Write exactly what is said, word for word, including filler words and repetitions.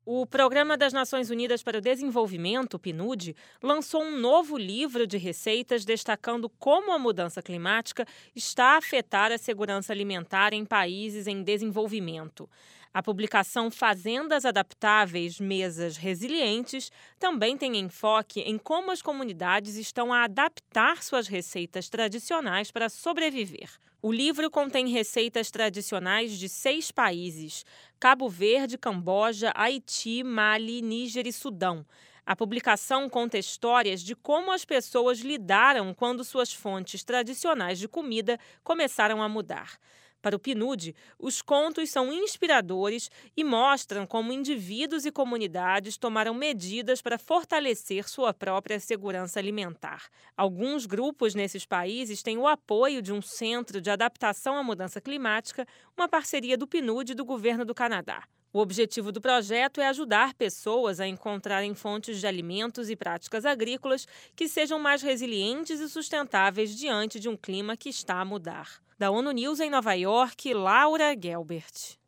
O Programa das Nações Unidas para o Desenvolvimento, o PNUD, lançou um novo livro de receitas destacando como a mudança climática está a afetar a segurança alimentar em países em desenvolvimento. A publicação Fazendas Adaptáveis, Mesas Resilientes também tem enfoque em como as comunidades estão a adaptar suas receitas tradicionais para sobreviver. O livro contém receitas tradicionais de seis países: Cabo Verde, Camboja, Haiti, Mali, Níger e Sudão. A publicação conta histórias de como as pessoas lidaram quando suas fontes tradicionais de comida começaram a mudar. Para o PNUD, os contos são inspiradores e mostram como indivíduos e comunidades tomaram medidas para fortalecer sua própria segurança alimentar. Alguns grupos nesses países têm o apoio de um Centro de Adaptação à Mudança Climática, uma parceria do PNUD e do governo do Canadá. O objetivo do projeto é ajudar pessoas a encontrarem fontes de alimentos e práticas agrícolas que sejam mais resilientes e sustentáveis diante de um clima que está a mudar. Da ONU News em Nova York, Laura Gelbert.